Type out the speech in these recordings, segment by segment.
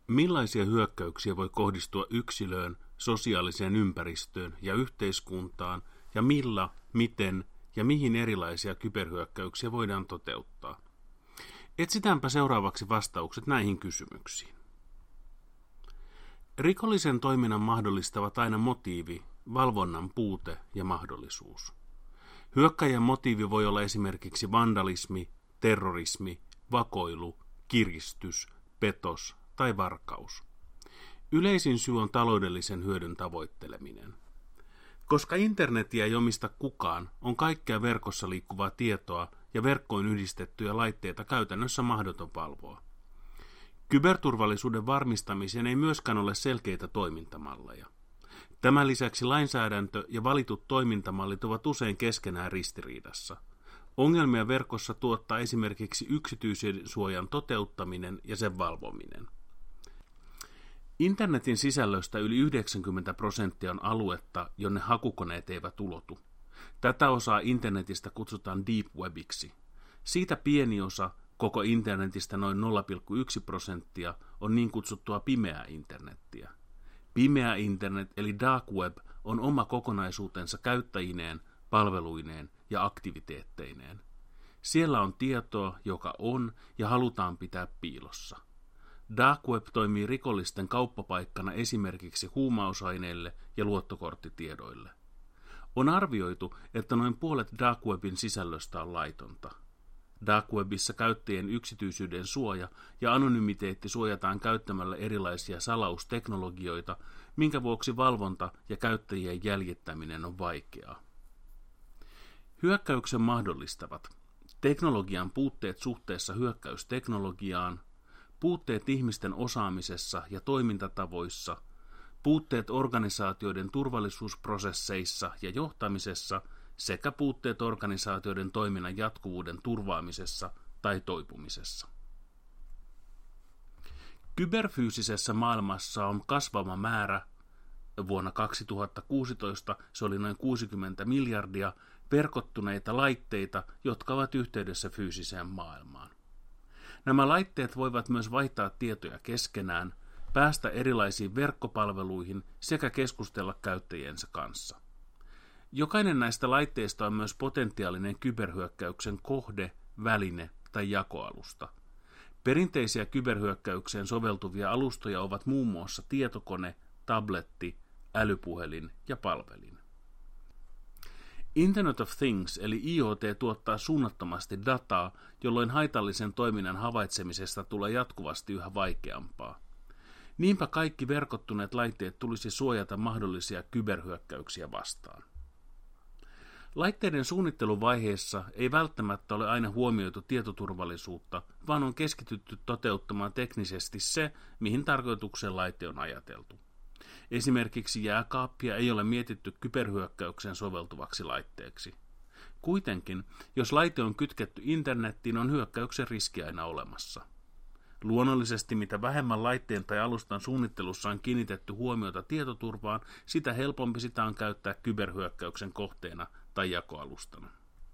Millaisia hyökkäyksiä voi kohdistua yksilöön, sosiaaliseen ympäristöön ja yhteiskuntaan, ja miten ja mihin erilaisia kyberhyökkäyksiä voidaan toteuttaa? Etsitäänpä seuraavaksi vastaukset näihin kysymyksiin. Rikollisen toiminnan mahdollistavat aina motiivi, valvonnan puute ja mahdollisuus. Hyökkäjän motiivi voi olla esimerkiksi vandalismi, terrorismi, vakoilu, kiristys, petos tai varkaus. Yleisin syy on taloudellisen hyödyn tavoitteleminen. Koska internetiä ei omista kukaan, on kaikkea verkossa liikkuvaa tietoa ja verkkoon yhdistettyjä laitteita käytännössä mahdoton valvoa. Kyberturvallisuuden varmistamiseen ei myöskään ole selkeitä toimintamalleja. Tämän lisäksi lainsäädäntö ja valitut toimintamallit ovat usein keskenään ristiriidassa. Ongelmia verkossa tuottaa esimerkiksi yksityisyydensuojan toteuttaminen ja sen valvominen. Internetin sisällöstä yli 90% on aluetta, jonne hakukoneet eivät ulotu. Tätä osaa internetistä kutsutaan deep webiksi. Siitä pieni osa, koko internetistä noin 0,1%, on niin kutsuttua pimeää internettiä. Pimeä internet eli dark web on oma kokonaisuutensa käyttäjineen, palveluineen ja aktiviteetteineen. Siellä on tietoa, joka on ja halutaan pitää piilossa. Dark web toimii rikollisten kauppapaikkana esimerkiksi huumausaineille ja luottokorttitiedoille. On arvioitu, että noin puolet dark webin sisällöstä on laitonta. Dark webissa käyttäjien yksityisyyden suoja ja anonymiteetti suojataan käyttämällä erilaisia salausteknologioita, minkä vuoksi valvonta ja käyttäjien jäljittäminen on vaikeaa. Hyökkäyksen mahdollistavat teknologian puutteet suhteessa hyökkäysteknologiaan, puutteet ihmisten osaamisessa ja toimintatavoissa, puutteet organisaatioiden turvallisuusprosesseissa ja johtamisessa sekä puutteet organisaatioiden toiminnan jatkuvuuden turvaamisessa tai toipumisessa. Kyberfyysisessä maailmassa on kasvava määrä, vuonna 2016 se oli noin 60 miljardia, verkottuneita laitteita, jotka ovat yhteydessä fyysiseen maailmaan. Nämä laitteet voivat myös vaihtaa tietoja keskenään, päästä erilaisiin verkkopalveluihin sekä keskustella käyttäjiensä kanssa. Jokainen näistä laitteista on myös potentiaalinen kyberhyökkäyksen kohde, väline tai jakoalusta. Perinteisiä kyberhyökkäykseen soveltuvia alustoja ovat muun muassa tietokone, tabletti, älypuhelin ja palvelin. Internet of Things eli IoT tuottaa suunnattomasti dataa, jolloin haitallisen toiminnan havaitsemisesta tulee jatkuvasti yhä vaikeampaa. Niinpä kaikki verkottuneet laitteet tulisi suojata mahdollisia kyberhyökkäyksiä vastaan. Laitteiden suunnitteluvaiheessa ei välttämättä ole aina huomioitu tietoturvallisuutta, vaan on keskitytty toteuttamaan teknisesti se, mihin tarkoitukseen laite on ajateltu. Esimerkiksi jääkaappia ei ole mietitty kyberhyökkäykseen soveltuvaksi laitteeksi. Kuitenkin, jos laite on kytketty internettiin, on hyökkäyksen riski aina olemassa. Luonnollisesti, mitä vähemmän laitteen tai alustan suunnittelussa on kiinnitetty huomiota tietoturvaan, sitä helpompi sitä on käyttää kyberhyökkäyksen kohteena tai jakoalustana.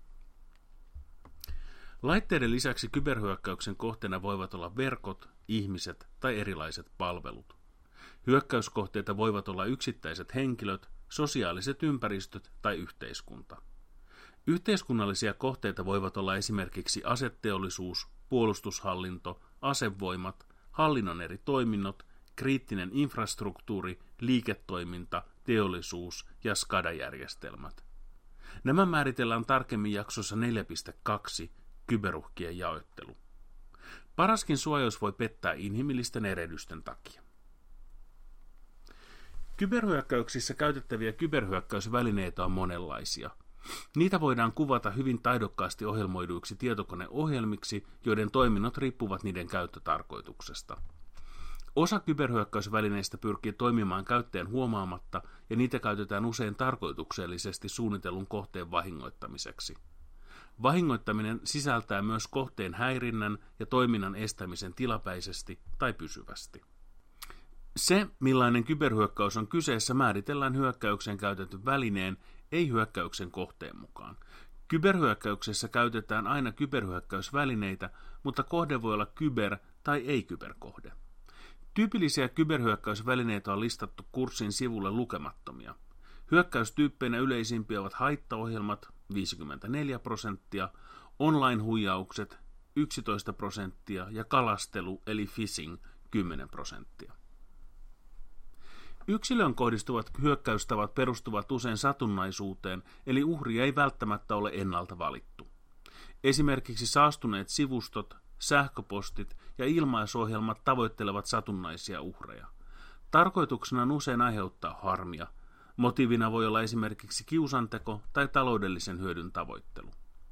Laitteiden lisäksi kyberhyökkäyksen kohteena voivat olla verkot, ihmiset tai erilaiset palvelut. Hyökkäyskohteita voivat olla yksittäiset henkilöt, sosiaaliset ympäristöt tai yhteiskunta. Yhteiskunnallisia kohteita voivat olla esimerkiksi aseteollisuus, puolustushallinto, asevoimat, hallinnon eri toiminnot, kriittinen infrastruktuuri, liiketoiminta, teollisuus ja SCADA-järjestelmät. Nämä määritellään tarkemmin jaksossa 4.2, kyberuhkien jaottelu. Paraskin suojaus voi pettää inhimillisten erehdysten takia. Kyberhyökkäyksissä käytettäviä kyberhyökkäysvälineitä on monenlaisia. Niitä voidaan kuvata hyvin taidokkaasti ohjelmoiduiksi tietokoneohjelmiksi, joiden toiminnot riippuvat niiden käyttötarkoituksesta. Osa kyberhyökkäysvälineistä pyrkii toimimaan käyttäjän huomaamatta, ja niitä käytetään usein tarkoituksellisesti suunnitellun kohteen vahingoittamiseksi. Vahingoittaminen sisältää myös kohteen häirinnän ja toiminnan estämisen tilapäisesti tai pysyvästi. Se, millainen kyberhyökkäys on kyseessä, määritellään hyökkäykseen käytetyn välineen, ei hyökkäyksen kohteen mukaan. Kyberhyökkäyksessä käytetään aina kyberhyökkäysvälineitä, mutta kohde voi olla kyber- tai ei-kyberkohde. Tyypillisiä kyberhyökkäysvälineitä on listattu kurssin sivulle lukemattomia. Hyökkäystyyppeinä yleisimpiä ovat haittaohjelmat 54%, online-huijaukset 11% ja kalastelu eli phishing 10%. Yksilöön kohdistuvat hyökkäystavat perustuvat usein satunnaisuuteen, eli uhri ei välttämättä ole ennalta valittu. Esimerkiksi saastuneet sivustot, sähköpostit ja ilmaisohjelmat tavoittelevat satunnaisia uhreja. Tarkoituksena on usein aiheuttaa harmia. Motiivina voi olla esimerkiksi kiusanteko tai taloudellisen hyödyn tavoittelu.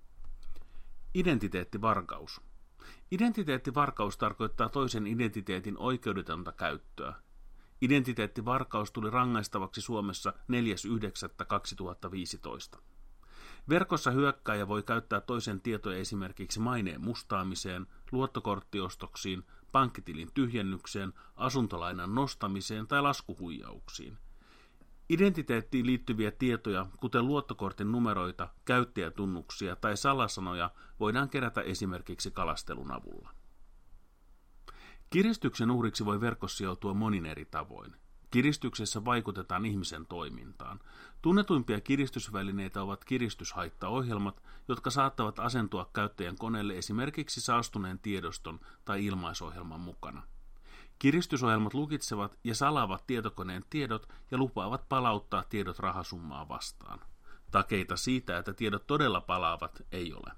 Identiteettivarkaus. Identiteettivarkaus tarkoittaa toisen identiteetin oikeudetonta käyttöä. Identiteettivarkaus tuli rangaistavaksi Suomessa 4.9.2015. Verkossa hyökkääjä voi käyttää toisen tietoja esimerkiksi maineen mustaamiseen, luottokorttiostoksiin, pankkitilin tyhjennykseen, asuntolainan nostamiseen tai laskuhuijauksiin. Identiteettiin liittyviä tietoja, kuten luottokortin numeroita, käyttäjätunnuksia tai salasanoja, voidaan kerätä esimerkiksi kalastelun avulla. Kiristyksen uhriksi voi verkossa joutua monin eri tavoin. Kiristyksessä vaikutetaan ihmisen toimintaan. Tunnetuimpia kiristysvälineitä ovat kiristyshaittaohjelmat, jotka saattavat asentua käyttäjän koneelle esimerkiksi saastuneen tiedoston tai ilmaisohjelman mukana. Kiristysohjelmat lukitsevat ja salaavat tietokoneen tiedot ja lupaavat palauttaa tiedot rahasummaa vastaan. Takeita siitä, että tiedot todella palaavat, ei ole.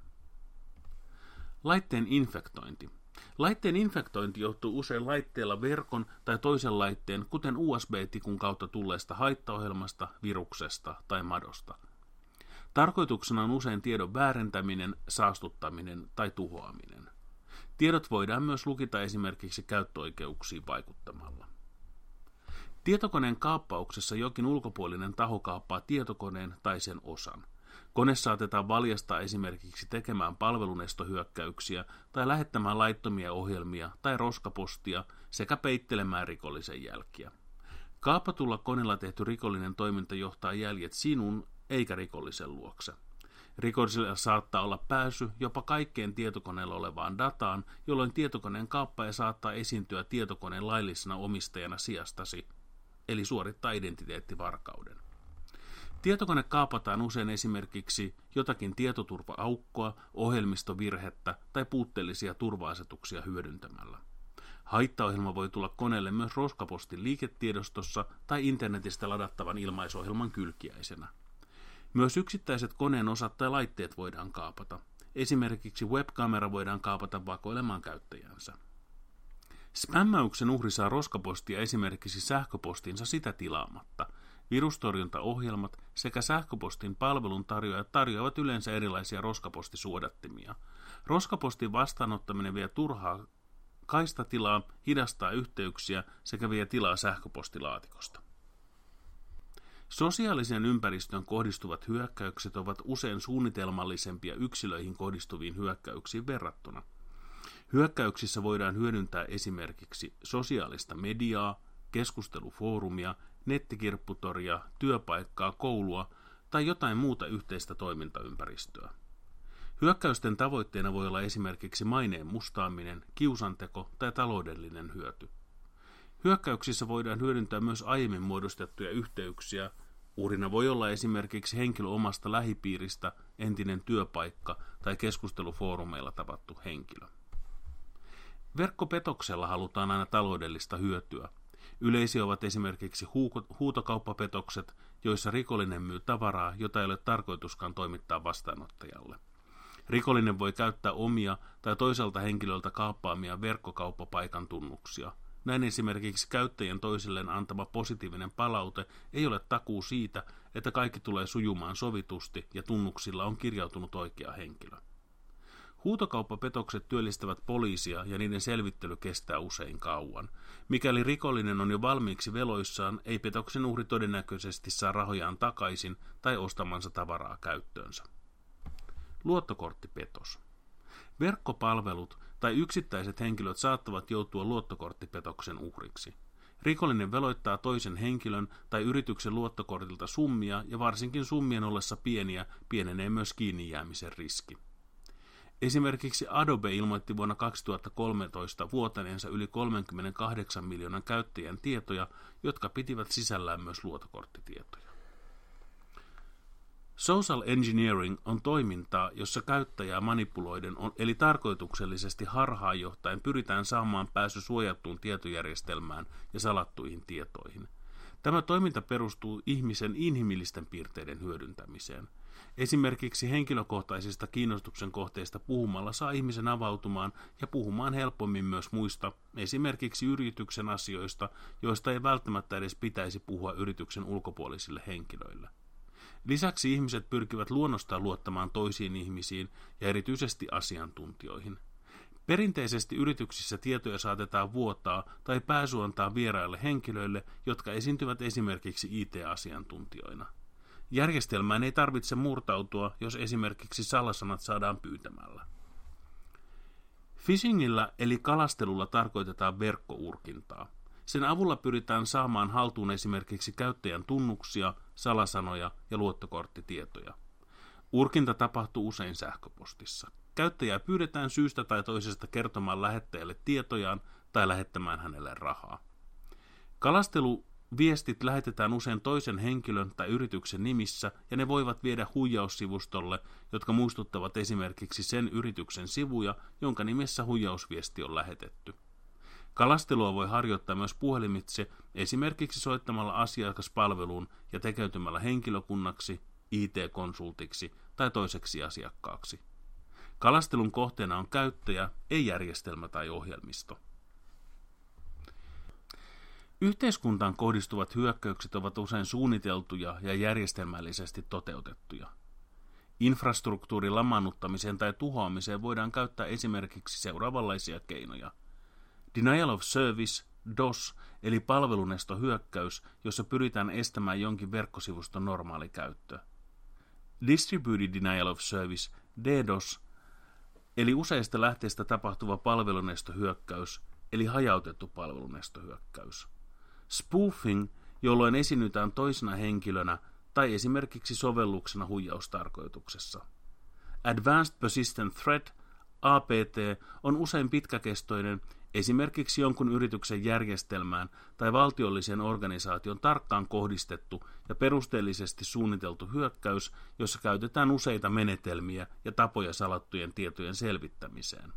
Laitteen infektointi. Laitteen infektointi johtuu usein laitteella verkon tai toisen laitteen, kuten USB-tikun kautta tulleesta haittaohjelmasta, viruksesta tai madosta. Tarkoituksena on usein tiedon väärentäminen, saastuttaminen tai tuhoaminen. Tiedot voidaan myös lukita esimerkiksi käyttöoikeuksiin vaikuttamalla. Tietokoneen kaappauksessa jokin ulkopuolinen taho kaappaa tietokoneen tai sen osan. Kone saatetaan valjastaa esimerkiksi tekemään palvelunestohyökkäyksiä tai lähettämään laittomia ohjelmia tai roskapostia sekä peittelemään rikollisen jälkiä. Kaapatulla koneella tehty rikollinen toiminta johtaa jäljet sinun eikä rikollisen luokse. Rikollisella saattaa olla pääsy jopa kaikkeen tietokoneella olevaan dataan, jolloin tietokoneen kaappaaja saattaa esiintyä tietokoneen laillisena omistajana sijastasi, eli suorittaa identiteettivarkauden. Tietokone kaapataan usein esimerkiksi jotakin tietoturva-aukkoa, ohjelmistovirhettä tai puutteellisia turva-asetuksia hyödyntämällä. Haittaohjelma voi tulla koneelle myös roskapostin liiketiedostossa tai internetistä ladattavan ilmaisohjelman kylkiäisenä. Myös yksittäiset koneen osat tai laitteet voidaan kaapata. Esimerkiksi webkamera voidaan kaapata vakoilemaan käyttäjänsä. Spämmäyksen uhri saa roskapostia esimerkiksi sähköpostinsa sitä tilaamatta. Virustorjuntaohjelmat sekä sähköpostin palveluntarjoajat tarjoavat yleensä erilaisia roskapostisuodattimia. Roskapostin vastaanottaminen vie turhaa kaistatilaa, hidastaa yhteyksiä sekä vie tilaa sähköpostilaatikosta. Sosiaalisen ympäristöön kohdistuvat hyökkäykset ovat usein suunnitelmallisempia yksilöihin kohdistuviin hyökkäyksiin verrattuna. Hyökkäyksissä voidaan hyödyntää esimerkiksi sosiaalista mediaa, keskustelufoorumia, nettikirpputoria, työpaikkaa, koulua tai jotain muuta yhteistä toimintaympäristöä. Hyökkäysten tavoitteena voi olla esimerkiksi maineen mustaaminen, kiusanteko tai taloudellinen hyöty. Hyökkäyksissä voidaan hyödyntää myös aiemmin muodostettuja yhteyksiä. Uhrina voi olla esimerkiksi henkilö omasta lähipiiristä, entinen työpaikka tai keskustelufoorumeilla tavattu henkilö. Verkkopetoksella halutaan aina taloudellista hyötyä. Yleisiä ovat esimerkiksi huutokauppapetokset, joissa rikollinen myy tavaraa, jota ei ole tarkoituskaan toimittaa vastaanottajalle. Rikollinen voi käyttää omia tai toiselta henkilöltä kaappaamia verkkokauppapaikan tunnuksia. Näin esimerkiksi käyttäjän toisilleen antama positiivinen palaute ei ole takuu siitä, että kaikki tulee sujumaan sovitusti ja tunnuksilla on kirjautunut oikea henkilö. Huutokauppapetokset työllistävät poliisia ja niiden selvittely kestää usein kauan. Mikäli rikollinen on jo valmiiksi veloissaan, ei petoksen uhri todennäköisesti saa rahojaan takaisin tai ostamansa tavaraa käyttöönsä. Luottokorttipetos. Verkkopalvelut tai yksittäiset henkilöt saattavat joutua luottokorttipetoksen uhriksi. Rikollinen veloittaa toisen henkilön tai yrityksen luottokortilta summia ja varsinkin summien ollessa pieniä pienenee myös kiinni jäämisen riski. Esimerkiksi Adobe ilmoitti vuonna 2013 vuotaneensa yli 38 miljoonan käyttäjän tietoja, jotka pitivät sisällään myös luottokorttitietoja. Social engineering on toimintaa, jossa käyttäjää manipuloiden eli tarkoituksellisesti harhaanjohtaen pyritään saamaan pääsy suojattuun tietojärjestelmään ja salattuihin tietoihin. Tämä toiminta perustuu ihmisen inhimillisten piirteiden hyödyntämiseen. Esimerkiksi henkilökohtaisista kiinnostuksen kohteista puhumalla saa ihmisen avautumaan ja puhumaan helpommin myös muista, esimerkiksi yrityksen asioista, joista ei välttämättä edes pitäisi puhua yrityksen ulkopuolisille henkilöille. Lisäksi ihmiset pyrkivät luonnostaan luottamaan toisiin ihmisiin ja erityisesti asiantuntijoihin. Perinteisesti yrityksissä tietoja saatetaan vuotaa tai pääsy antaa vieraille henkilöille, jotka esiintyvät esimerkiksi IT-asiantuntijoina. Järjestelmään ei tarvitse murtautua, jos esimerkiksi salasanat saadaan pyytämällä. Phishingillä eli kalastelulla tarkoitetaan verkkourkintaa. Sen avulla pyritään saamaan haltuun esimerkiksi käyttäjän tunnuksia, salasanoja ja luottokorttitietoja. Urkinta tapahtuu usein sähköpostissa. Käyttäjää pyydetään syystä tai toisesta kertomaan lähettäjälle tietojaan tai lähettämään hänelle rahaa. Kalasteluviestit lähetetään usein toisen henkilön tai yrityksen nimissä ja ne voivat viedä huijaussivustolle, jotka muistuttavat esimerkiksi sen yrityksen sivuja, jonka nimessä huijausviesti on lähetetty. Kalastelua voi harjoittaa myös puhelimitse, esimerkiksi soittamalla asiakaspalveluun ja tekeytymällä henkilökunnaksi, IT-konsultiksi tai toiseksi asiakkaaksi. Kalastelun kohteena on käyttäjä, ei järjestelmä tai ohjelmisto. Yhteiskuntaan kohdistuvat hyökkäykset ovat usein suunniteltuja ja järjestelmällisesti toteutettuja. Infrastruktuurin lamaannuttamiseen tai tuhoamiseen voidaan käyttää esimerkiksi seuraavanlaisia keinoja. Denial of Service, DOS, eli palvelunestohyökkäys, jossa pyritään estämään jonkin verkkosivuston normaali käyttö. Distributed Denial of Service, DDoS, eli useista lähteistä tapahtuva palvelunestohyökkäys, eli hajautettu palvelunestohyökkäys. Spoofing, jolloin esiinnytään toisena henkilönä tai esimerkiksi sovelluksena huijaustarkoituksessa. Advanced Persistent Threat, APT, on usein pitkäkestoinen, esimerkiksi jonkun yrityksen järjestelmään tai valtiolliseen organisaation tarkkaan kohdistettu ja perusteellisesti suunniteltu hyökkäys, jossa käytetään useita menetelmiä ja tapoja salattujen tietojen selvittämiseen.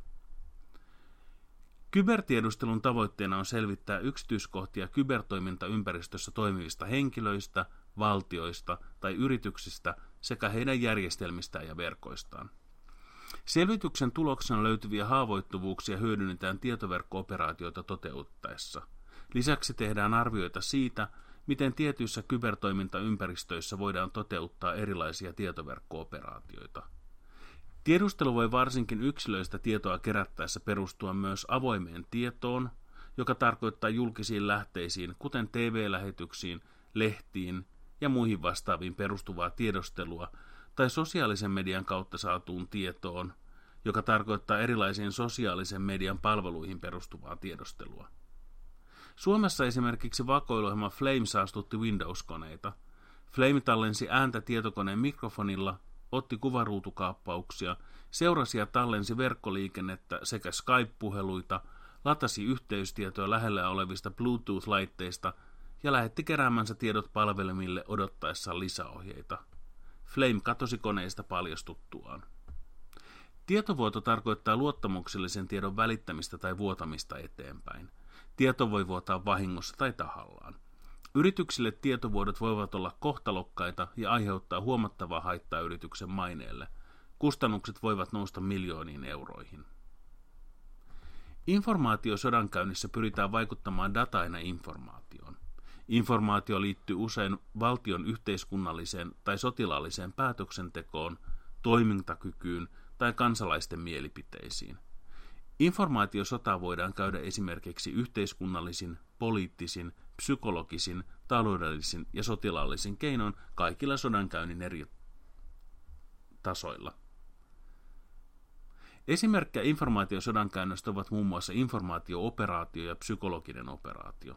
Kybertiedustelun tavoitteena on selvittää yksityiskohtia kybertoimintaympäristössä toimivista henkilöistä, valtioista tai yrityksistä sekä heidän järjestelmistään ja verkoistaan. Selvityksen tuloksena löytyviä haavoittuvuuksia hyödynnetään tietoverkko-operaatioita toteuttaessa. Lisäksi tehdään arvioita siitä, miten tietyissä kybertoimintaympäristöissä voidaan toteuttaa erilaisia tietoverkko-operaatioita. Tiedustelu voi varsinkin yksilöistä tietoa kerättäessä perustua myös avoimeen tietoon, joka tarkoittaa julkisiin lähteisiin, kuten TV-lähetyksiin, lehtiin ja muihin vastaaviin perustuvaa tiedustelua, tai sosiaalisen median kautta saatuun tietoon, joka tarkoittaa erilaisiin sosiaalisen median palveluihin perustuvaa tiedustelua. Suomessa esimerkiksi vakoiluohjelma Flame saastutti Windows-koneita. Flame tallensi ääntä tietokoneen mikrofonilla, otti kuvaruutukaappauksia, seurasi ja tallensi verkkoliikennettä sekä Skype-puheluita, latasi yhteystietoja lähellä olevista Bluetooth-laitteista ja lähetti keräämänsä tiedot palvelimille odottaessaan lisäohjeita. Flame katosi koneista paljastuttuaan. Tietovuoto tarkoittaa luottamuksellisen tiedon välittämistä tai vuotamista eteenpäin. Tieto voi vuotaa vahingossa tai tahallaan. Yrityksille tietovuodot voivat olla kohtalokkaita ja aiheuttaa huomattavaa haittaa yrityksen maineelle. Kustannukset voivat nousta miljooniin euroihin. Informaatiosodankäynnissä pyritään vaikuttamaan dataan ja informaatioon. Informaatio liittyy usein valtion yhteiskunnalliseen tai sotilaalliseen päätöksentekoon, toimintakykyyn tai kansalaisten mielipiteisiin. Informaatiosotaa voidaan käydä esimerkiksi yhteiskunnallisin, poliittisin, psykologisin, taloudellisin ja sotilaallisin keinoin kaikilla sodankäynnin eri tasoilla. Esimerkkejä informaatiosodankäynnöstä ovat muun muassa informaatio-operaatio ja psykologinen operaatio.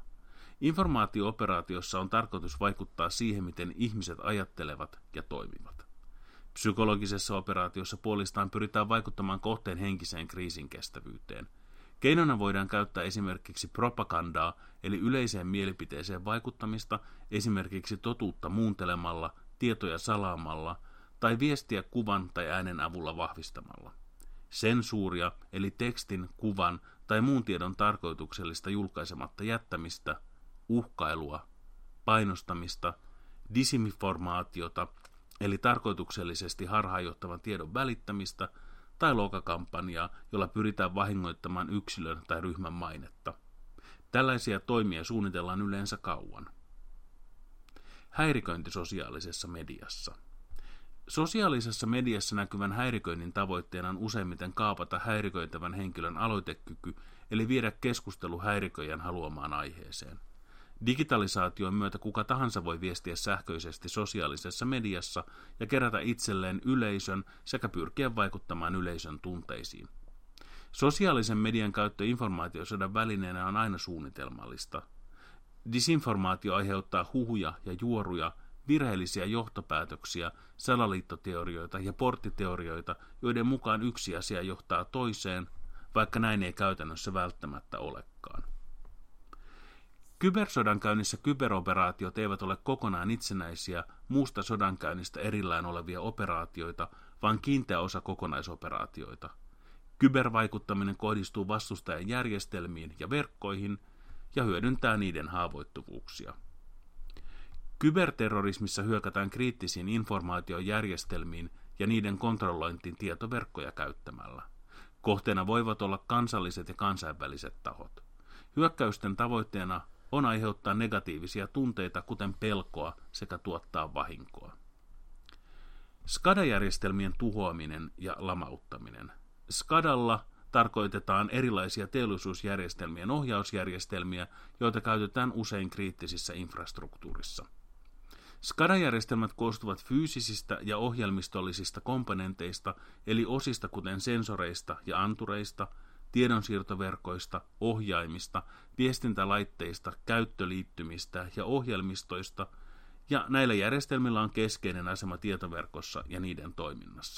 Informaatio-operaatiossa on tarkoitus vaikuttaa siihen, miten ihmiset ajattelevat ja toimivat. Psykologisessa operaatiossa puolestaan pyritään vaikuttamaan kohteen henkiseen kriisinkestävyyteen. Keinona voidaan käyttää esimerkiksi propagandaa, eli yleiseen mielipiteeseen vaikuttamista, esimerkiksi totuutta muuntelemalla, tietoja salaamalla tai viestiä kuvan tai äänen avulla vahvistamalla. Sensuuria, eli tekstin, kuvan tai muun tiedon tarkoituksellista julkaisematta jättämistä, uhkailua, painostamista, disinformaatiota, eli tarkoituksellisesti harhaanjohtavan tiedon välittämistä, tai lokakampanjaa, jolla pyritään vahingoittamaan yksilön tai ryhmän mainetta. Tällaisia toimia suunnitellaan yleensä kauan. Häiriköinti sosiaalisessa mediassa. Sosiaalisessa mediassa näkyvän häiriköinnin tavoitteena on useimmiten kaapata häiriköitävän henkilön aloitekyky, eli viedä keskustelu häiriköijän haluamaan aiheeseen. Digitalisaation myötä kuka tahansa voi viestiä sähköisesti sosiaalisessa mediassa ja kerätä itselleen yleisön sekä pyrkiä vaikuttamaan yleisön tunteisiin. Sosiaalisen median käyttö informaatiosodan välineenä on aina suunnitelmallista. Disinformaatio aiheuttaa huhuja ja juoruja, virheellisiä johtopäätöksiä, salaliittoteorioita ja porttiteorioita, joiden mukaan yksi asia johtaa toiseen, vaikka näin ei käytännössä välttämättä olekaan. Kybersodankäynnissä kyberoperaatiot eivät ole kokonaan itsenäisiä muusta sodankäynnistä erillään olevia operaatioita, vaan kiinteä osa kokonaisoperaatioita. Kybervaikuttaminen kohdistuu vastustajan järjestelmiin ja verkkoihin ja hyödyntää niiden haavoittuvuuksia. Kyberterrorismissa hyökätään kriittisiin informaatiojärjestelmiin ja niiden kontrollointiin tietoverkkoja käyttämällä. Kohteena voivat olla kansalliset ja kansainväliset tahot. Hyökkäysten tavoitteena on aiheuttaa negatiivisia tunteita, kuten pelkoa, sekä tuottaa vahinkoa. SCADA-järjestelmien tuhoaminen ja lamauttaminen. SCADalla tarkoitetaan erilaisia teollisuusjärjestelmien ohjausjärjestelmiä, joita käytetään usein kriittisissä infrastruktuurissa. SCADA-järjestelmät koostuvat fyysisistä ja ohjelmistollisista komponenteista, eli osista kuten sensoreista ja antureista, tiedonsiirtoverkoista, ohjaimista, viestintälaitteista, käyttöliittymistä ja ohjelmistoista, ja näillä järjestelmillä on keskeinen asema tietoverkossa ja niiden toiminnassa.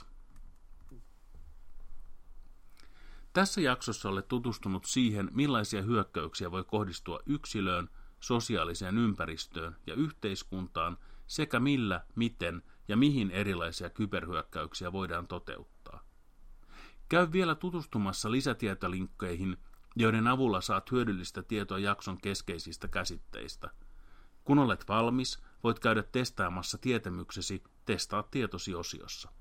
Tässä jaksossa olet tutustunut siihen, millaisia hyökkäyksiä voi kohdistua yksilöön, sosiaaliseen ympäristöön ja yhteiskuntaan, sekä millä, miten ja mihin erilaisia kyberhyökkäyksiä voidaan toteuttaa. Käy vielä tutustumassa lisätietolinkkeihin, joiden avulla saat hyödyllistä tietoa jakson keskeisistä käsitteistä. Kun olet valmis, voit käydä testaamassa tietämyksesi Testaa tietosi -osiossa.